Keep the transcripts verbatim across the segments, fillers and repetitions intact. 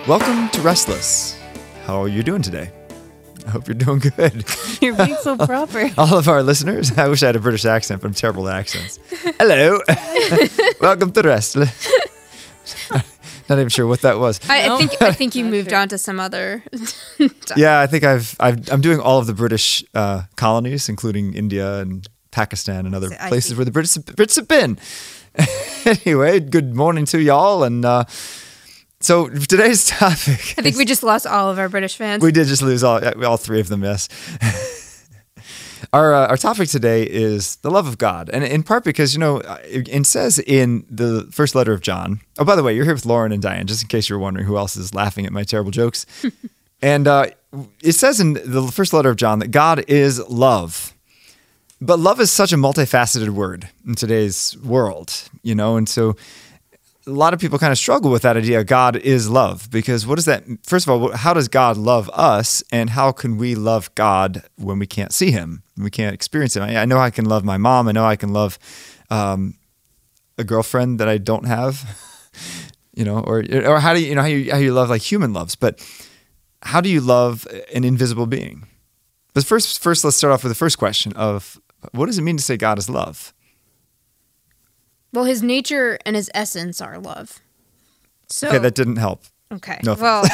Welcome to Restless. How are you doing today? I hope you're doing good. You're being so proper. All of our listeners, I wish I had a British accent, but I'm terrible at accents. Hello. Welcome to Restless. Not even sure what that was. I, No. I think I think you Not moved sure. on to some other. Yeah, I think I've, I've I'm doing all of the British uh, colonies, including India and Pakistan and other I places see. where the Brits Brits have been. Anyway, good morning to y'all, and uh, so today's topic. I think we just lost all of our British fans. We did just lose all all three of them. Yes. Our uh, our topic today is the love of God, and in part because you know it, it says in the first letter of John. Oh, by the way, you're here with Lauren and Diane, just in case you're wondering who else is laughing at my terrible jokes. And uh, it says in the first letter of John that God is love, but love is such a multifaceted word in today's world, you know, and so a lot of people kind of struggle with that idea. God is love, because what does that? First of all, how does God love us, and how can we love God when we can't see Him, we can't experience Him? I, I know I can love my mom. I know I can love um, a girlfriend that I don't have, you know, or or how do you you know how you how you love like human loves, but how do you love an invisible being? But first, first let's start off with the first question of what does it mean to say God is love? Well, his nature and his essence are love. So Okay, that didn't help. okay. No well,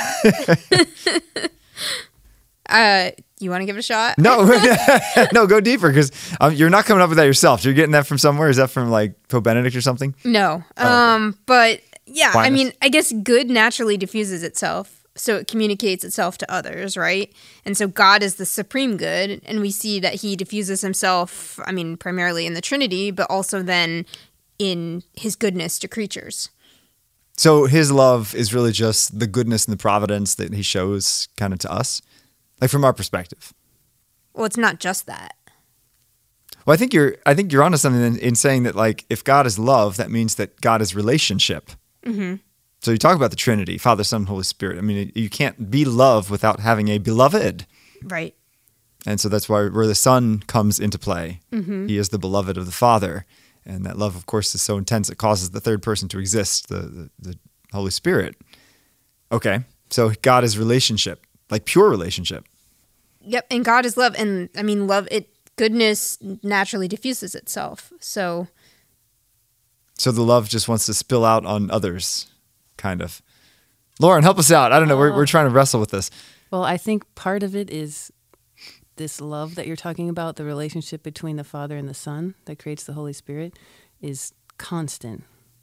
uh, you want to give it a shot? No, no, go deeper, because um, you're not coming up with that yourself. You're getting that from somewhere. Is that from like Pope Benedict or something? No. Oh, okay. Um, but yeah, I Finest. mean, I guess good naturally diffuses itself, so it communicates itself to others, right? And so God is the supreme good, and we see that he diffuses himself, I mean, primarily in the Trinity, but also then in his goodness to creatures. So his love is really just the goodness and the providence that he shows kind of to us, like from our perspective. Well, it's not just that. Well, I think you're, I think you're onto something in, in saying that, like, if God is love, that means that God is relationship. Mm-hmm. So you talk about the Trinity, Father, Son, Holy Spirit. I mean, you can't be love without having a beloved. Right. And so that's why where the Son comes into play. Mm-hmm. He is the beloved of the Father. And that love, of course, is so intense it causes the third person to exist, the, the, the Holy Spirit. Okay, so God is relationship, like pure relationship. Yep, and God is love, and I mean, love, it goodness naturally diffuses itself. So, So the love just wants to spill out on others, kind of. Lauren, help us out. I don't know. We're, we're trying to wrestle with this. Well, I think part of it is this love that you're talking about, the relationship between the Father and the Son that creates the Holy Spirit, is constant,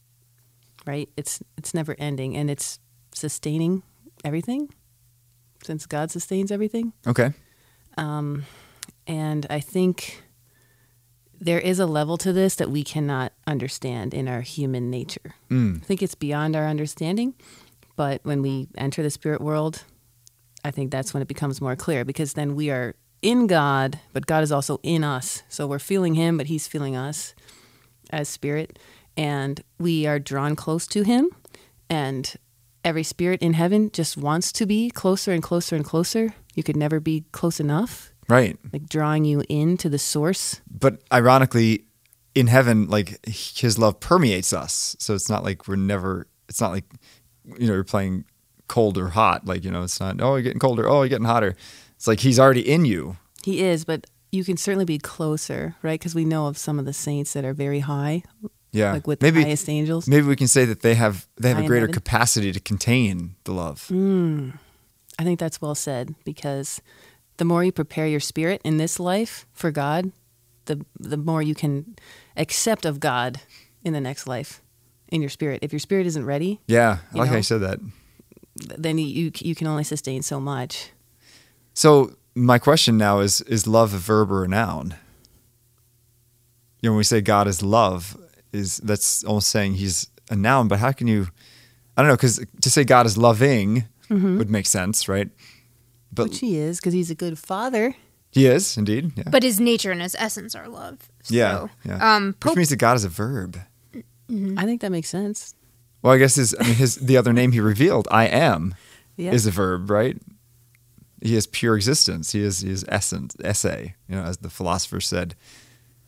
right? It's it's never ending, and it's sustaining everything, since God sustains everything. Okay. Um, and I think there is a level to this that we cannot understand in our human nature. Mm. I think it's beyond our understanding, but when we enter the spirit world, I think that's when it becomes more clear, because then we are in God, but God is also in us. So we're feeling him, but he's feeling us as spirit, and we are drawn close to him, and every spirit in heaven just wants to be closer and closer and closer. You could never be close enough, Right. like drawing you into the source. But ironically, in heaven, like his love permeates us. So it's not like we're never, it's not like, you know, you're playing cold or hot. Like, you know, it's not, oh, you're getting colder. Oh, you're getting hotter. It's like he's already in you. He is, but you can certainly be closer, right? Because we know of some of the saints that are very high, Yeah. like with maybe, the highest angels. Maybe we can say that they have, they have High a in greater heaven. capacity to contain the love. Mm, I think that's well said, because the more you prepare your spirit in this life for God, the the more you can accept of God in the next life in your spirit. If your spirit isn't ready, Yeah. I You like how know? you said that. then you you, you can only sustain so much. So my question now is, is love a verb or a noun? You know, when we say God is love, is that's almost saying he's a noun, but how can you, I don't know, because to say God is loving would make sense, right? But Which he is, because he's a good father. he is, indeed. Yeah. but his nature and his essence are love. So, yeah. yeah. Um, Which Pope, means that God is a verb. I think that makes sense. Well, I guess his, I mean, his, the other name he revealed, I am, Yeah. is a verb, right? He is pure existence. He is, he is essence, essay, you know, as the philosopher said.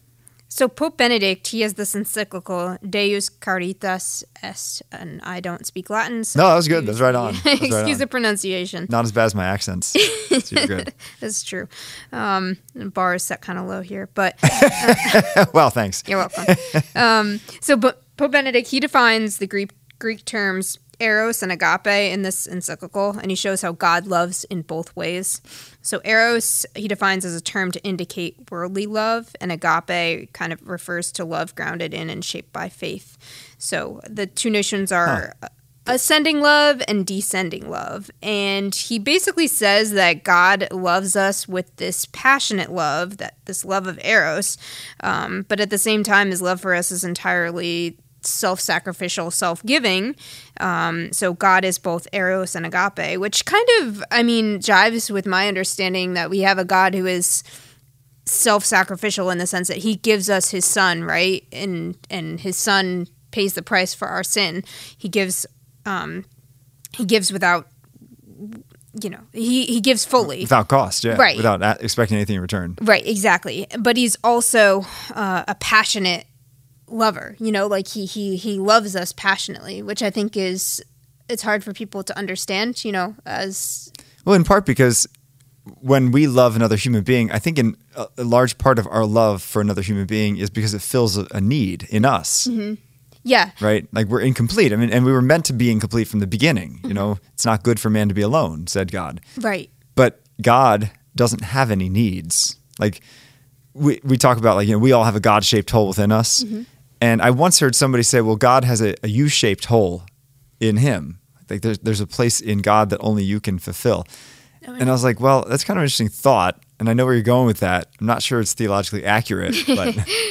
So Pope Benedict, he has this encyclical, Deus Caritas Est, and I don't speak Latin. So No, that was good. That's right on. That's right excuse on. the pronunciation. Not as bad as my accents. So you're good. That's true. Um, the bar is set kind of low here, but Well, thanks. you're welcome. um, so but Pope Benedict, he defines the Greek Greek terms eros and agape in this encyclical, and he shows how God loves in both ways. So eros he defines as a term to indicate worldly love, and agape kind of refers to love grounded in and shaped by faith. So the two notions are huh. ascending love and descending love. And he basically says that God loves us with this passionate love, that this love of eros, um, but at the same time his love for us is entirely self-sacrificial, self-giving. Um, so God is both eros and agape, which kind of, I mean, jives with my understanding that we have a God who is self-sacrificial in the sense that he gives us his son, right? And and his son pays the price for our sin. He gives um, he gives without, you know, he, he gives fully. Without cost, yeah. Right. Without a- expecting anything in return. Right, exactly. But he's also uh, a passionate lover, you know, like he he he loves us passionately, which I think is it's hard for people to understand, you know, as well, in part because when we love another human being, I think in a, a large part of our love for another human being is because it fills a, a need in us. Mm-hmm. Yeah. Right? Like we're incomplete. I mean, and we were meant to be incomplete from the beginning. Mm-hmm. You know, it's not good for man to be alone, said God. Right. But God doesn't have any needs. Like we we talk about, like, you know, we all have a God-shaped hole within us. Mm-hmm. And I once heard somebody say, well, God has a, a U-shaped hole in him. Like there's, there's a place in God that only you can fulfill. Oh, and I was like, well, that's kind of an interesting thought. And I know where you're going with that. I'm not sure it's theologically accurate, but...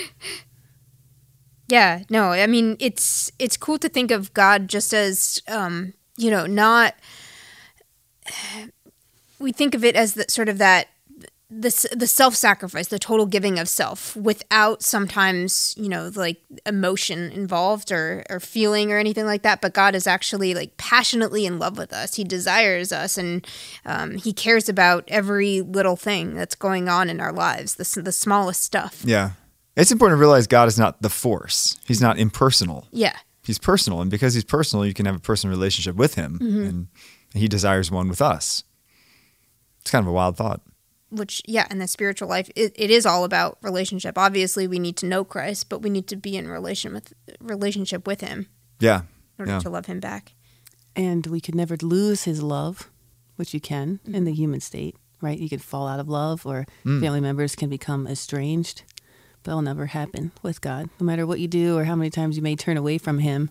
Yeah, no, I mean, it's it's cool to think of God just as, um, you know, not... We think of it as the, sort of that... The, the self-sacrifice, the total giving of self without sometimes, you know, like emotion involved or, or feeling or anything like that. But God is actually like passionately in love with us. He desires us, and um, he cares about every little thing that's going on in our lives, the, the smallest stuff. Yeah. It's important to realize God is not the force. He's not impersonal. Yeah. He's personal. And because he's personal, you can have a personal relationship with him. Mm-hmm. And he desires one with us. It's kind of a wild thought. Which, yeah, in the spiritual life, it, it is all about relationship. Obviously, we need to know Christ, but we need to be in relation with relationship with him. Yeah. In order yeah. to love him back. And we could never lose his love, which you can mm-hmm. in the human state, right? You could fall out of love, or mm. family members can become estranged. But it'll never happen with God, no matter what you do or how many times you may turn away from him.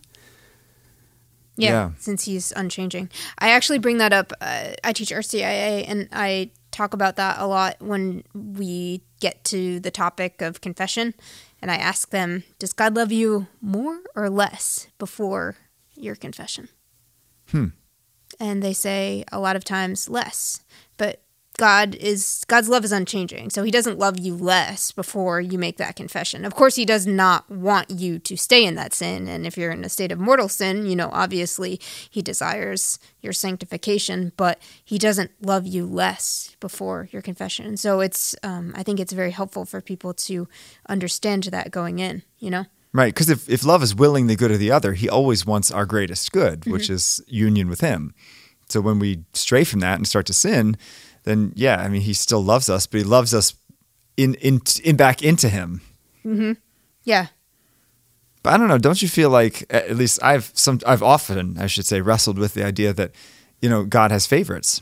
Yeah, yeah. since he's unchanging. I actually bring that up. Uh, I teach R C I A, and I talk about that a lot when we get to the topic of confession. And I ask them, does God love you more or less before your confession? Hmm. And they say a lot of times less. But God is God's love is unchanging, so he doesn't love you less before you make that confession. Of course, he does not want you to stay in that sin, and if you're in a state of mortal sin, you know, obviously he desires your sanctification, but he doesn't love you less before your confession. So it's, um, I think it's very helpful for people to understand that going in, you know? Right, because if, if love is willing the good of the other, he always wants our greatest good, mm-hmm. which is union with him. So when we stray from that and start to sin, then yeah, I mean, he still loves us, but he loves us in in, in back into him. Mm-hmm. Yeah. But I don't know. Don't you feel like, at least I've some I've often, I should say, wrestled with the idea that, you know, God has favorites.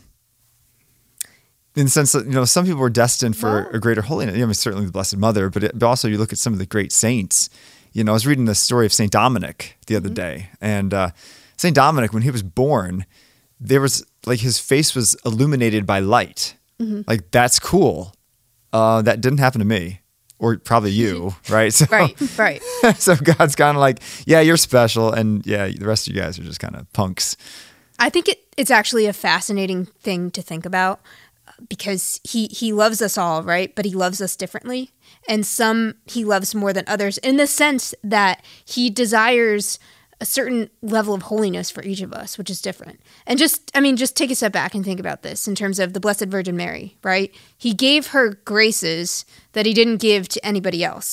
In the sense that, you know, some people are destined for well, a greater holiness. I mean, certainly the Blessed Mother, but, it, but also you look at some of the great saints. You know, I was reading the story of Saint Dominic the other mm-hmm. day, and uh, Saint Dominic, when he was born, there was like his face was illuminated by light. Mm-hmm. Like, that's cool. Uh, that didn't happen to me, or probably you, right? So, right, right. So God's kind of like, yeah, you're special, and yeah, the rest of you guys are just kind of punks. I think it, it's actually a fascinating thing to think about, because he, he loves us all, right? But he loves us differently. And some he loves more than others, in the sense that he desires a certain level of holiness for each of us, which is different. And just, I mean, just take a step back and think about this in terms of the Blessed Virgin Mary, right? He gave her graces that he didn't give to anybody else.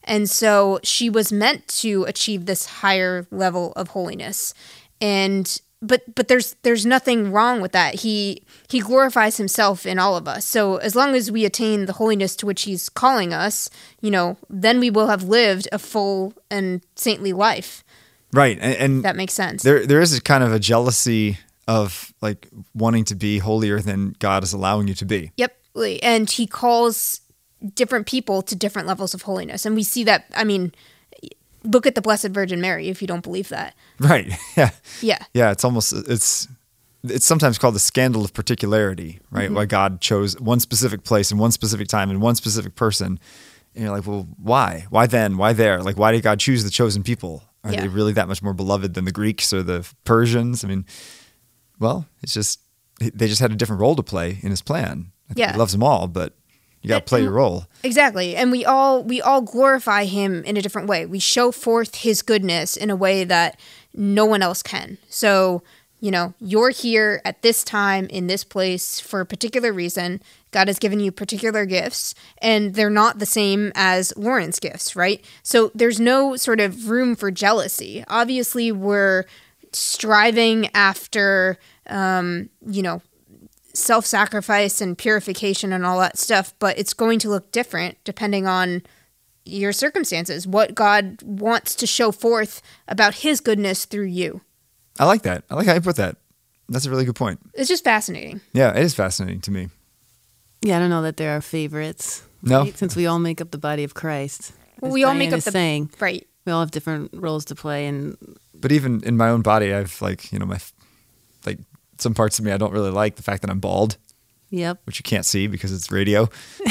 And so she was meant to achieve this higher level of holiness. And but but there's there's nothing wrong with that. He he glorifies himself in all of us. So as long as we attain the holiness to which he's calling us, you know, then we will have lived a full and saintly life. Right. And, and that makes sense. There there is a kind of a jealousy of like wanting to be holier than God is allowing you to be. Yep. And he calls different people to different levels of holiness. And we see that, I mean, look at the Blessed Virgin Mary if you don't believe that. Right. Yeah. Yeah. Yeah. It's almost, it's, it's sometimes called the scandal of particularity, right? Mm-hmm. Why God chose one specific place and one specific time and one specific person. And you're like, well, why? Why then? Why there? Like, why did God choose the chosen people? Are yeah. they really that much more beloved than the Greeks or the Persians? I mean, well, it's just, they just had a different role to play in his plan. I think yeah. he loves them all, but you got to play your role. Exactly. And we all we all glorify him in a different way. We show forth his goodness in a way that no one else can. So, you know, you're here at this time in this place for a particular reason. God has given you particular gifts, and they're not the same as Lauren's gifts, right? So there's no sort of room for jealousy. Obviously, we're striving after, um, you know, self-sacrifice and purification and all that stuff, but it's going to look different depending on your circumstances, what God wants to show forth about his goodness through you. I like that. I like how you put that. That's a really good point. It's just fascinating. Yeah, it is fascinating to me. Yeah, I don't know that there are favorites. No. Right? Since we all make up the body of Christ. Well, we all make up the... saying, right. We all have different roles to play. And But even in my own body, I've like, you know, my... like. Some parts of me I don't really like, the fact that I'm bald. Yep. Which you can't see because it's radio.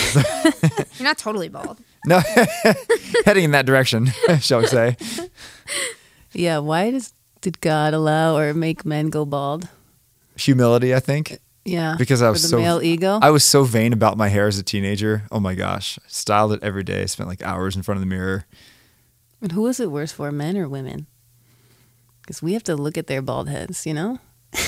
You're not totally bald. No, heading in that direction, shall we say. Yeah, why does did God allow or make men go bald? Humility, I think. Yeah. Because I was For the so male ego. I was so vain about my hair as a teenager. Oh my gosh. I styled it every day. I spent like hours in front of the mirror. And who is it worse for, men or women? Because we have to look at their bald heads, you know?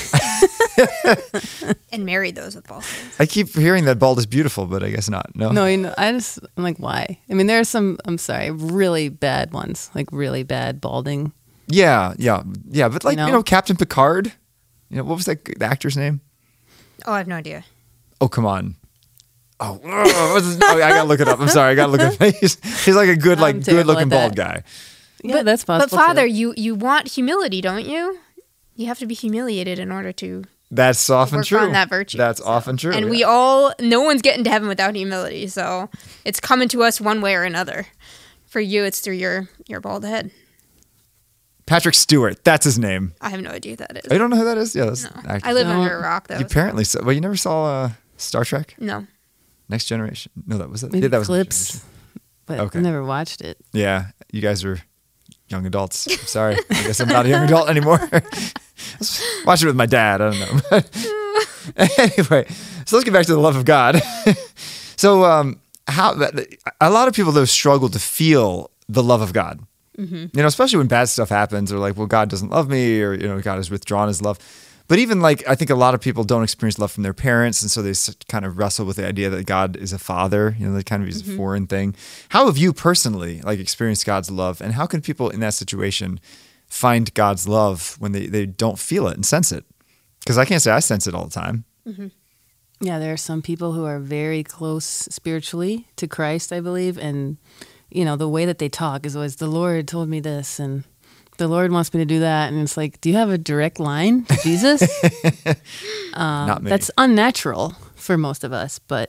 And marry those with bald heads. I keep hearing that bald is beautiful, but I guess not. No, no, you know, I just I'm like, why? I mean, there are some. I'm sorry, really bad ones, like really bad balding. Yeah, yeah, yeah. But like you know, you know Captain Picard. You know what was that the actor's name? Oh, I have no idea. Oh, come on. Oh, what's his, oh I gotta look it up. I'm sorry, I gotta look it up. He's, he's like a good, like good looking bald guy. Yeah, but, that's possible. But Father, too. you you want humility, don't you? You have to be humiliated in order to. That's often work true. On that virtue. That's so. often true. And yeah. we all, no one's getting to heaven without humility. So it's coming to us one way or another. For you, it's through your, your bald head. Patrick Stewart. That's his name. I have no idea who that is. Oh, you don't know who that is? Yeah, that's no. actor. I live no. under a rock, though. You apparently saw. Well, you never saw uh, Star Trek? No. Next Generation? No, that was it. Maybe yeah, that was clips, but okay. I never watched it. Yeah, you guys are young adults. I'm sorry. I guess I'm not a young adult anymore. Watch it with my dad. I don't know. Anyway, so let's get back to the love of God. So, um, how a lot of people though struggle to feel the love of God. Mm-hmm. You know, especially when bad stuff happens, or like, well, God doesn't love me, or you know, God has withdrawn His love. But even like, I think a lot of people don't experience love from their parents, and so they kind of wrestle with the idea that God is a father. You know, that kind of is mm-hmm. a foreign thing. How have you personally like experienced God's love, and how can people in that situation find God's love when they, they don't feel it and sense it? Because I can't say I sense it all the time. Mm-hmm. Yeah, there are some people who are very close spiritually to Christ, I believe, and you know the way that they talk is always, the Lord told me this, and the Lord wants me to do that, and it's like, do you have a direct line to Jesus? um, Not me. That's unnatural for most of us, but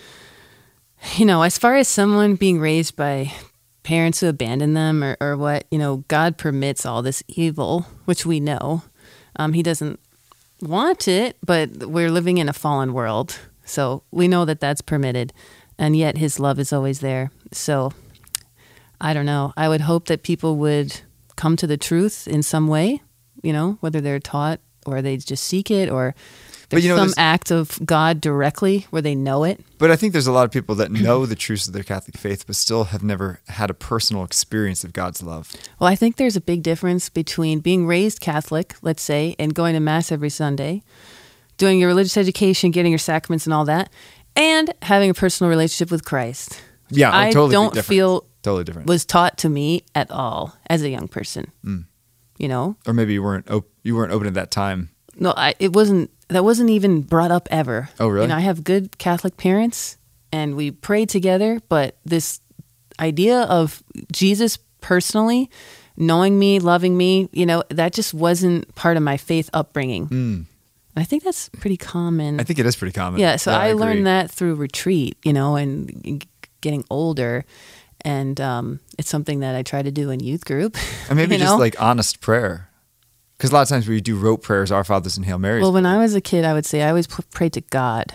you know, as far as someone being raised by parents who abandon them or, or what, you know, God permits all this evil, which we know. Um, he doesn't want it, but we're living in a fallen world, so we know that that's permitted, and yet His love is always there. So I don't know. I would hope that people would come to the truth in some way, you know, whether they're taught or they just seek it, or there's you know, some there's, act of God directly where they know it. But I think there's a lot of people that know the truths of their Catholic faith, but still have never had a personal experience of God's love. Well, I think there's a big difference between being raised Catholic, let's say, and going to Mass every Sunday, doing your religious education, getting your sacraments and all that, and having a personal relationship with Christ. Yeah, I totally don't different. feel Totally different. was taught to me at all as a young person. Mm. You know, Or maybe you weren't op- you weren't open at that time. no, I, it wasn't. That wasn't even brought up ever. Oh, really? You know, I have good Catholic parents, and we prayed together. But this idea of Jesus personally knowing me, loving me, you know, that just wasn't part of my faith upbringing. Mm. And I think that's pretty common. I think it is pretty common. Yeah, so I, agree. learned that through retreat, you know, and g- getting older. And um, it's something that I try to do in youth group. And maybe you just know? like honest prayer. Because a lot of times we do rote prayers, Our Fathers and Hail Marys. Well, when I was a kid, I would say I always p- prayed to God.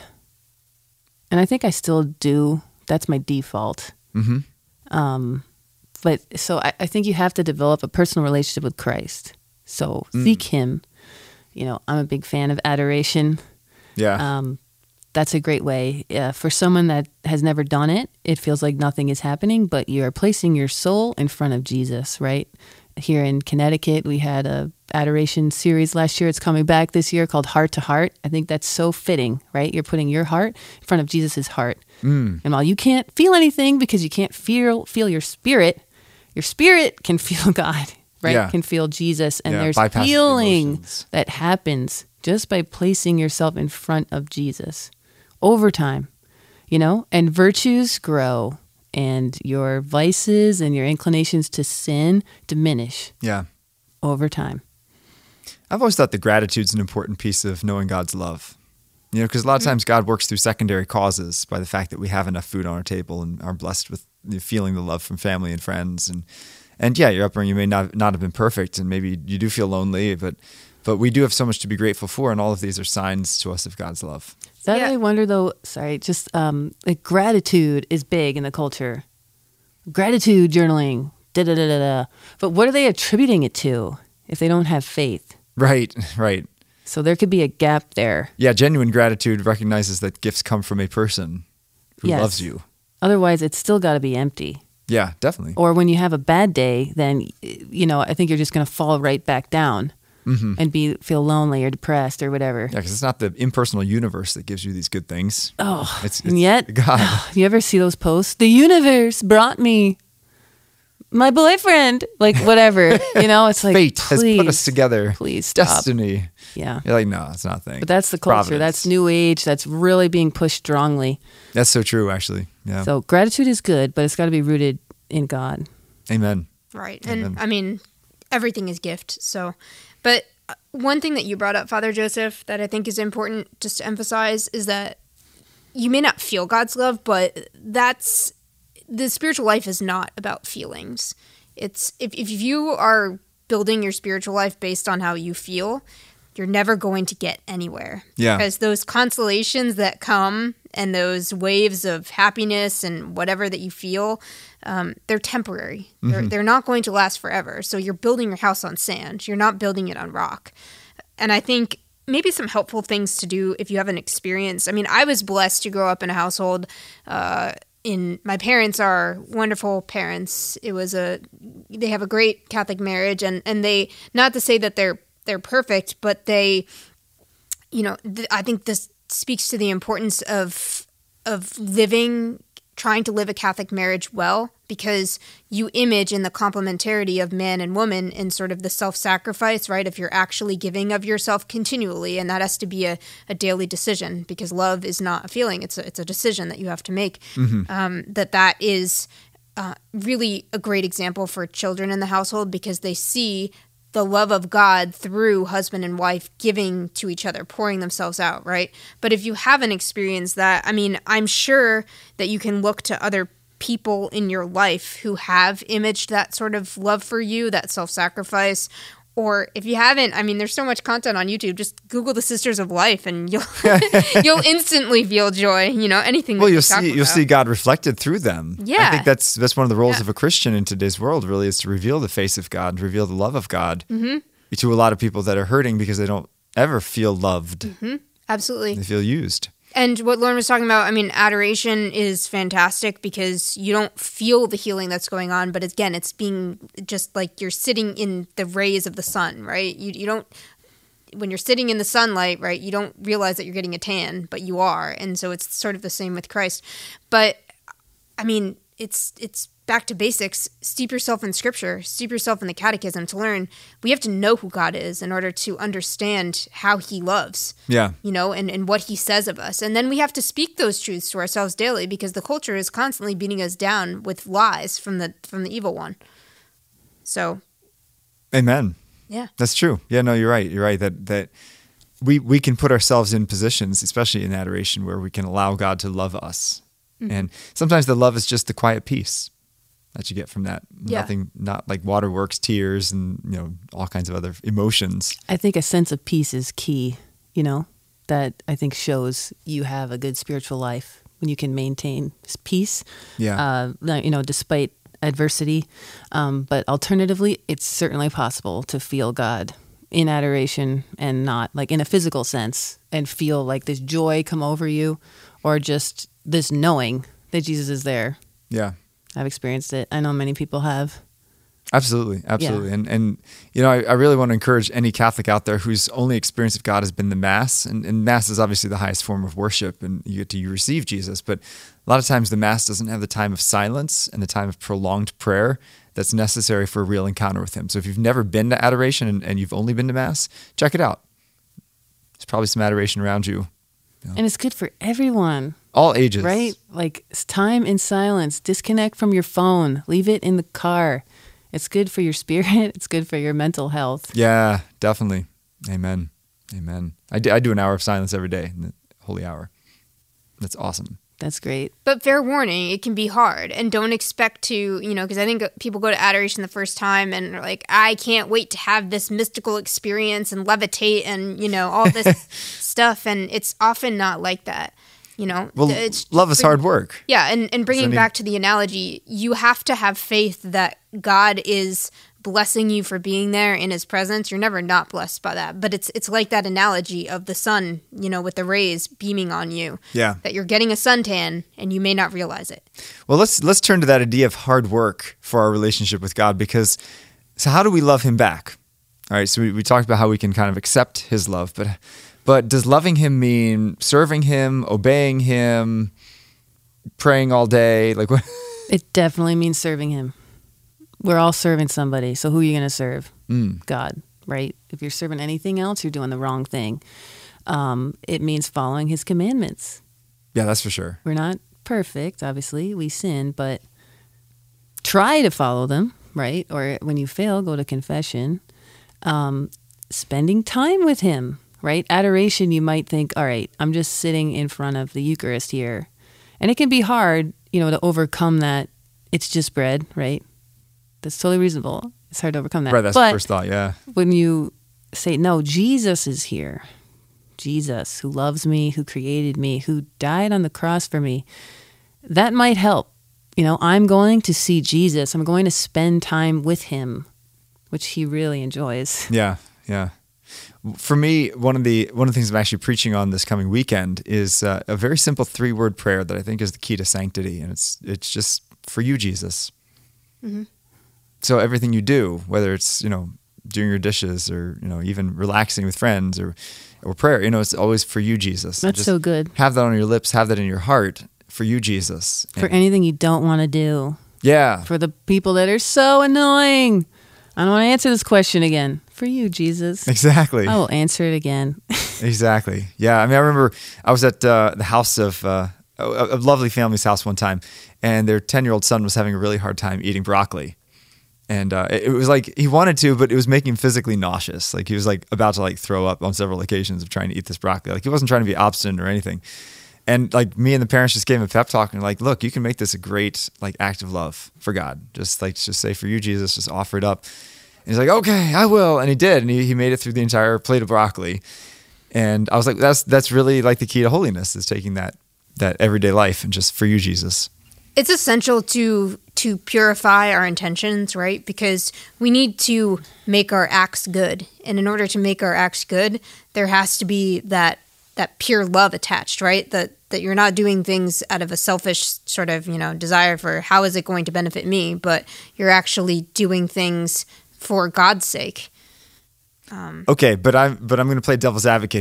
And I think I still do. That's my default. hmm Um, but so I, I think you have to develop a personal relationship with Christ. So seek Him. You know, I'm a big fan of adoration. Yeah. Um, that's a great way. Uh, for someone that has never done it, it feels like nothing is happening, but you are placing your soul in front of Jesus, right? Here in Connecticut, we had a adoration series last year. It's coming back this year called Heart to Heart. I think that's so fitting, right? You're putting your heart in front of Jesus's heart. Mm. And while you can't feel anything because you can't feel feel your spirit, your spirit can feel God, right? Yeah. Can feel Jesus. And Yeah, there's bypass the healing emotions. that happens just by placing yourself in front of Jesus over time, you know? And virtues grow and your vices and your inclinations to sin diminish Yeah. over time. I've always thought that gratitude's an important piece of knowing God's love. You know, because a lot of times God works through secondary causes by the fact that we have enough food on our table and are blessed with you know, feeling the love from family and friends. And, and yeah, your upbringing may not, not have been perfect and maybe you do feel lonely, but but we do have so much to be grateful for. And all of these are signs to us of God's love. That Yeah. I wonder though, sorry, just um, like gratitude is big in the culture. Gratitude journaling, da da da da da. But what are they attributing it to if they don't have faith? Right, right. So there could be a gap there. Yeah, genuine gratitude recognizes that gifts come from a person who Yes. loves you. Otherwise, it's still got to be empty. Yeah, definitely. Or when you have a bad day, then, you know, I think you're just going to fall right back down Mm-hmm. and be feel lonely or depressed or whatever. Yeah, because it's not the impersonal universe that gives you these good things. Oh, It's, it's and yet, God. you ever see those posts? The universe brought me my boyfriend. Like, whatever. You know, it's like, Fate please, has put us together. please stop. Destiny. Yeah. You're like, no, it's not a thing. But that's the culture. Providence. That's new age. That's really being pushed strongly. That's so true, actually. Yeah. So gratitude is good, but it's got to be rooted in God. Amen. Right. Amen. And I mean, everything is gift. So, but uh, one thing that you brought up, Father Joseph, that I think is important just to emphasize is that you may not feel God's love, but that's the spiritual life is not about feelings. It's if, if you are building your spiritual life based on how you feel, you're never going to get anywhere. Yeah. Because those consolations that come and those waves of happiness and whatever that you feel, um, they're temporary. They're, they're not going to last forever. So you're building your house on sand. You're not building it on rock. And I think maybe some helpful things to do if you haven't experienced. I mean, I was blessed to grow up in a household uh, in my parents are wonderful parents. It was a they have a great Catholic marriage, and, and they not to say that they're they're perfect, but they, you know, th- I think this speaks to the importance of of living, trying to live a Catholic marriage well, because you image in the complementarity of man and woman in sort of the self-sacrifice, right? If you're actually giving of yourself continually, and that has to be a, a daily decision, because love is not a feeling, it's a, it's a decision that you have to make, um, that that is uh, really a great example for children in the household, because they see the love of God through husband and wife giving to each other, pouring themselves out, right? But if you haven't experienced that, I mean, I'm sure that you can look to other people in your life who have imaged that sort of love for you, that self-sacrifice. Or if you haven't, I mean, there's so much content on YouTube. Just Google the Sisters of Life, and you'll you'll instantly feel joy. You know, anything. Well, that you'll we talk see you'll about. see God reflected through them. I Yeah. think that's that's one of the roles Yeah. of a Christian in today's world. Really, is to reveal the face of God, reveal the love of God Mm-hmm. to a lot of people that are hurting because they don't ever feel loved. Absolutely. They feel used. And what Lauren was talking about, I mean, adoration is fantastic because you don't feel the healing that's going on. But again, it's being just like you're sitting in the rays of the sun, right? You you don't, when you're sitting in the sunlight, right, you don't realize that you're getting a tan, but you are. And so it's sort of the same with Christ. But I mean, it's it's back to basics, steep yourself in scripture, steep yourself in the catechism to learn. We have to know who God is in order to understand how he loves, Yeah. you know, and, and what he says of us. And then we have to speak those truths to ourselves daily because the culture is constantly beating us down with lies from the from the evil one. So, Amen. yeah. That's true. Yeah, no, you're right. You're right that that we we can put ourselves in positions, especially in adoration, where we can allow God to love us. Mm-hmm. And sometimes the love is just the quiet peace that you get from that. Yeah. Nothing, not like waterworks, tears, and you know all kinds of other emotions. I think a sense of peace is key, you know, that I think shows you have a good spiritual life when you can maintain peace, Yeah. uh, you know, despite adversity. Um, but alternatively, it's certainly possible to feel God in adoration and not like in a physical sense and feel like this joy come over you or just this knowing that Jesus is there. Yeah. I've experienced it. I know many people have. Absolutely, absolutely, Yeah. and and you know, I, I really want to encourage any Catholic out there whose only experience of God has been the Mass, and, and Mass is obviously the highest form of worship, and you get to you receive Jesus. But a lot of times, the Mass doesn't have the time of silence and the time of prolonged prayer that's necessary for a real encounter with Him. So, if you've never been to adoration and, and you've only been to Mass, check it out. There's probably some adoration around you. And it's good for everyone. All ages, Right? Like it's time in silence. Disconnect from your phone. Leave it in the car. It's good for your spirit. It's good for your mental health. Yeah, definitely. Amen. Amen. I do, I do an hour of silence every day, in the holy hour. That's awesome. That's great. But fair warning, it can be hard. And don't expect to, you know, because I think people go to adoration the first time and are like, I can't wait to have this mystical experience and levitate and, you know, all this stuff. And it's often not like that. You know, Well, it's love is bring- hard work. Yeah, and, and bringing any- back to the analogy, you have to have faith that God is blessing you for being there in his presence. You're never not blessed by that. But it's it's like that analogy of the sun, you know, with the rays beaming on you. Yeah. That you're getting a suntan and you may not realize it. Well, let's let's turn to that idea of hard work for our relationship with God, because so how do we love him back? All right, so we, we talked about how we can kind of accept his love, but but does loving him mean serving him, obeying him, praying all day? Like what? It definitely means serving him. We're all serving somebody. So who are you going to serve? Mm. God, right? If you're serving anything else, you're doing the wrong thing. Um, it means following his commandments. Yeah, that's for sure. We're not perfect, obviously. We sin, but try to follow them, right? Or when you fail, go to confession. Um, spending time with him, right? Adoration, you might think, all right, I'm just sitting in front of the Eucharist here. And it can be hard, you know, to overcome that. It's just bread, right? That's totally reasonable. It's hard to overcome that. Right, that's but the first thought, yeah. when you say, no, Jesus is here. Jesus, who loves me, who created me, who died on the cross for me, that might help. You know, I'm going to see Jesus. I'm going to spend time with him, which he really enjoys. Yeah, yeah. For me, one of the one of the things I'm actually preaching on this coming weekend is uh, a very simple three word prayer that I think is the key to sanctity, and it's it's just for you, Jesus. Mm-hmm. So everything you do, whether it's you know doing your dishes or you know even relaxing with friends or or prayer, you know, it's always for you, Jesus. That's Just so good. Have that on your lips, have that in your heart for you, Jesus. For And- anything you don't want to do. yeah, For the people that are so annoying. I don't want to answer this question again. For you, Jesus. exactly. I will answer it again. Exactly. Yeah. I mean, I remember I was at uh, the house of uh, a, a lovely family's house one time, and their ten-year-old son was having a really hard time eating broccoli. And uh, it, it was like he wanted to, but it was making him physically nauseous. Like he was like about to like throw up on several occasions of trying to eat this broccoli. Like he wasn't trying to be obstinate or anything. And like me and the parents just gave him a pep talk and like, look, you can make this a great like act of love for God. Just like just say for you, Jesus, just offer it up. And he's like, okay, I will. And he did. And he, he made it through the entire plate of broccoli. And I was like, that's that's really like the key to holiness is taking that that everyday life and just for you, Jesus. It's essential to to purify our intentions, right? Because we need to make our acts good. And in order to make our acts good, there has to be that that pure love attached, right? That that you're not doing things out of a selfish sort of, you know, desire for how is it going to benefit me, but you're actually doing things for God's sake. Okay, but I'm but I'm going to play devil's advocate here.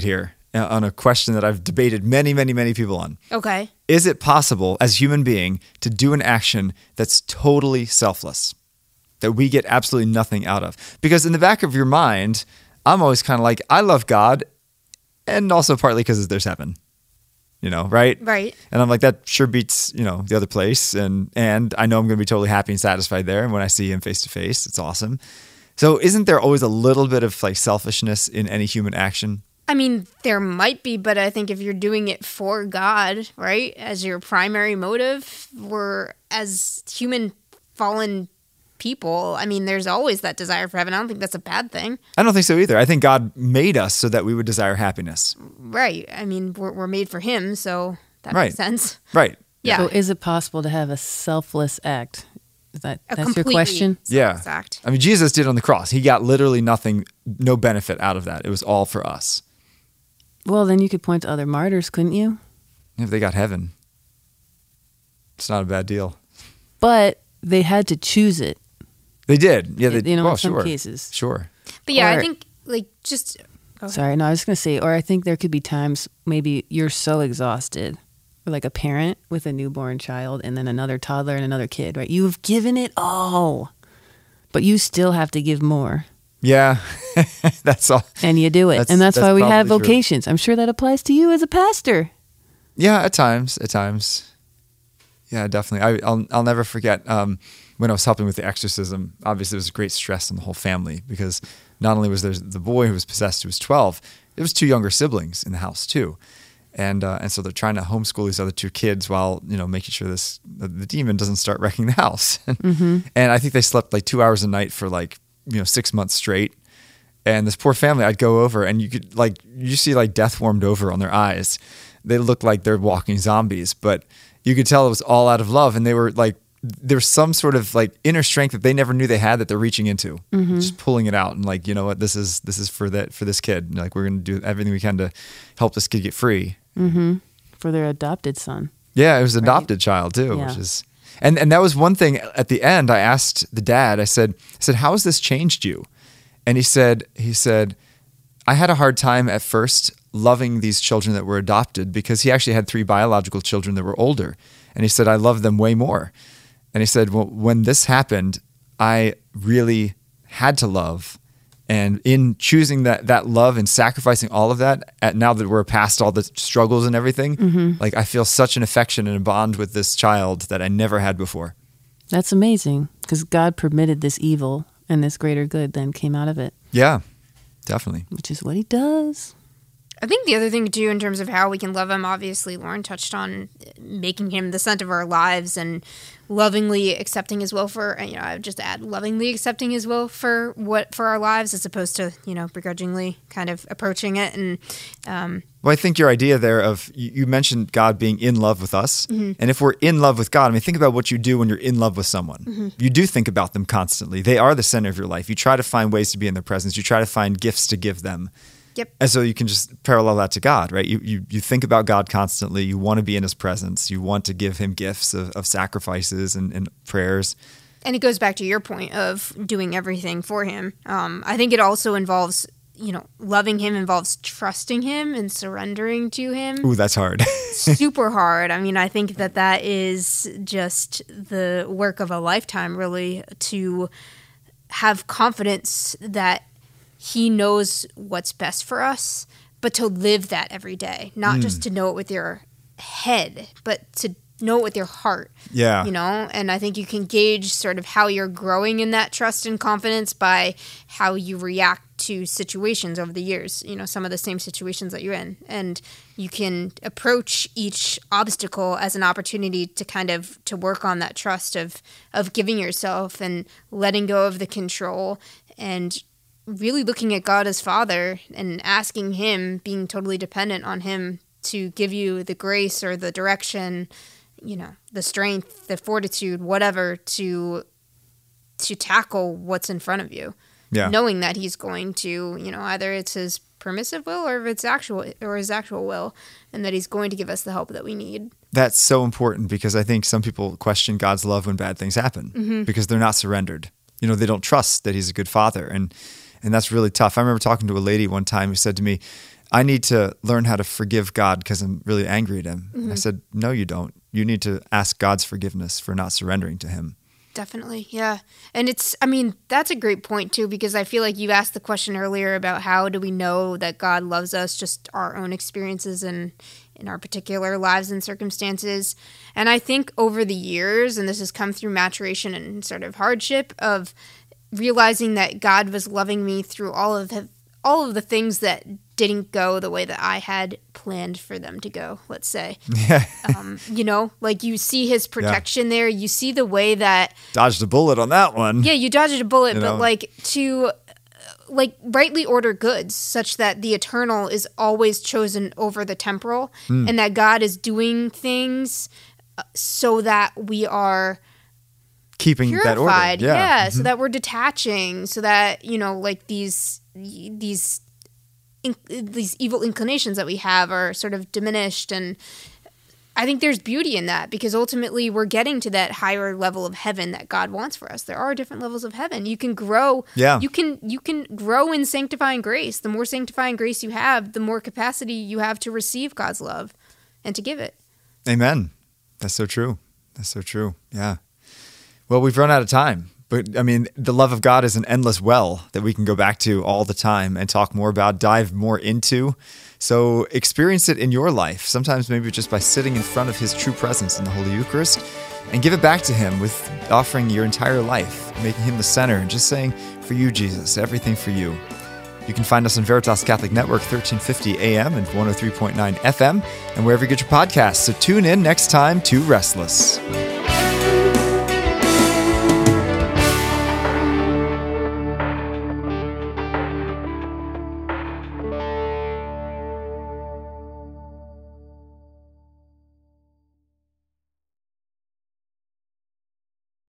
uh, on a question that I've debated many, many, many people on. Okay. Is it possible as a human being to do an action that's totally selfless, that we get absolutely nothing out of? Because in the back of your mind, I'm always kind of like, I love God, and also partly because there's heaven, you know, right? Right. And I'm like, that sure beats, you know, the other place. And, and I know I'm going to be totally happy and satisfied there. And when I see him face to face, it's awesome. So isn't there always a little bit of like selfishness in any human action? I mean, there might be, but I think if you're doing it for God, right, as your primary motive, we're as human fallen people, I mean, there's always that desire for heaven. I don't think that's a bad thing. I don't think so either. I think God made us so that we would desire happiness. Right. I mean, we're, we're made for him, so that Right. makes sense. Right. Yeah. So is it possible to have a selfless act? Is that A that's your completely question? Yeah. selfless act. I mean, Jesus did on the cross. He got literally nothing, no benefit out of that. It was all for us. Well, then you could point to other martyrs, couldn't you? If they got heaven, it's not a bad deal. But they had to choose it. They did. Yeah. They, You know, well, in some sure. cases. Sure. But yeah, Or- I think, like, just... go ahead. Sorry, no, I was going to say, or I think there could be times maybe you're so exhausted, or like a parent with a newborn child and then another toddler and another kid, right? You've given it all, but you still have to give more. Yeah. That's all. And you do it. That's- and that's, that's why we have probably true. vocations. I'm sure that applies to you as a pastor. Yeah, at times, at times. Yeah, definitely. I, I'll I'll never forget um, when I was helping with the exorcism. Obviously, there was great stress on the whole family because not only was there the boy who was possessed who was twelve, there was two younger siblings in the house too, and uh, and so they're trying to homeschool these other two kids while you know making sure this the, the demon doesn't start wrecking the house. Mm-hmm. And I think they slept like two hours a night for like you know six months straight. And this poor family, I'd go over and you could like you see like death warmed over on their eyes. They looked like they're walking zombies, but you could tell it was all out of love. And they were like, there's some sort of like inner strength that they never knew they had that they're reaching into, Mm-hmm. just pulling it out and like, you know what, this is this is for that for this kid. Like we're gonna do everything we can to help this kid get free. Mm-hmm. For their adopted son. Yeah, it was an adopted child too, Yeah. which is and and that was one thing at the end. I asked the dad. I said, I said, how has this changed you? And he said, he said, I had a hard time at first loving these children that were adopted because he actually had three biological children that were older. And he said, I loved them way more. And he said, well, when this happened, I really had to love. And in choosing that that love and sacrificing all of that, at now that we're past all the struggles and everything, Mm-hmm. like I feel such an affection and a bond with this child that I never had before. That's amazing because God permitted this evil and this greater good then came out of it, Yeah, definitely. which is what he does. I think the other thing, too, in terms of how we can love him, obviously, Lauren touched on making him the center of our lives and lovingly accepting his will for, you know, I would just add lovingly accepting his will for what for our lives as opposed to, you know, begrudgingly kind of approaching it. And um, Well, I think your idea there of you you mentioned God being in love with us. Mm-hmm. And if we're in love with God, I mean, think about what you do when you're in love with someone. Mm-hmm. You do think about them constantly. They are the center of your life. You try to find ways to be in their presence. You try to find gifts to give them. Yep. And so you can just parallel that to God, right? You you, you think about God constantly. You want to be in his presence. You want to give him gifts of, of sacrifices and, and prayers. And it goes back to your point of doing everything for him. Um, I think it also involves, you know, loving him involves trusting him and surrendering to him. Ooh, that's hard. Super hard. I mean, I think that that is just the work of a lifetime, really, to have confidence that he knows what's best for us, but to live that every day, not just to know it with your head, but to know it with your heart. Yeah. You know, and I think you can gauge sort of how you're growing in that trust and confidence by how you react to situations over the years, you know, some of the same situations that you're in. And you can approach each obstacle as an opportunity to kind of to work on that trust of of giving yourself and letting go of the control and really looking at God as Father and asking him, being totally dependent on him to give you the grace or the direction, you know, the strength, the fortitude, whatever, to to tackle what's in front of you. Yeah. Knowing that he's going to, you know, either it's his permissive will or if it's actual or his actual will, and that he's going to give us the help that we need. That's so important because I think some people question God's love when bad things happen Mm-hmm. because they're not surrendered. You know, they don't trust that he's a good father. And and that's really tough. I remember talking to a lady one time who said to me, I need to learn how to forgive God because I'm really angry at him. Mm-hmm. And I said, no, you don't. You need to ask God's forgiveness for not surrendering to him. Definitely, yeah. And it's, I mean, that's a great point too, because I feel like you asked the question earlier about how do we know that God loves us, just our own experiences and in our particular lives and circumstances. And I think over the years, and this has come through maturation and sort of hardship of realizing that God was loving me through all of the, all of the things that didn't go the way that I had planned for them to go, let's say. Yeah. um, you know, like you see his protection yeah. there. You see the way that... Dodged a bullet on that one. Yeah, you dodged a bullet, you but know? like to... like rightly order goods such that the eternal is always chosen over the temporal mm. and that God is doing things so that we are keeping purified. that order. Yeah. yeah mm-hmm. So that we're detaching, so that, you know, like these these in, these evil inclinations that we have are sort of diminished. And I think there's beauty in that, because ultimately we're getting to that higher level of heaven that God wants for us. There are different levels of heaven. You can grow. Yeah. You can you can grow in sanctifying grace. The more sanctifying grace you have, the more capacity you have to receive God's love and to give it. Amen. That's so true. That's so true. Yeah. Well, we've run out of time. But I mean, the love of God is an endless well that we can go back to all the time and talk more about, dive more into. So experience it in your life, sometimes maybe just by sitting in front of his true presence in the Holy Eucharist, and give it back to him with offering your entire life, making him the center, and just saying, for you, Jesus, everything for you. You can find us on Veritas Catholic Network, thirteen fifty A M and one oh three point nine F M, and wherever you get your podcasts. So tune in next time to Restless.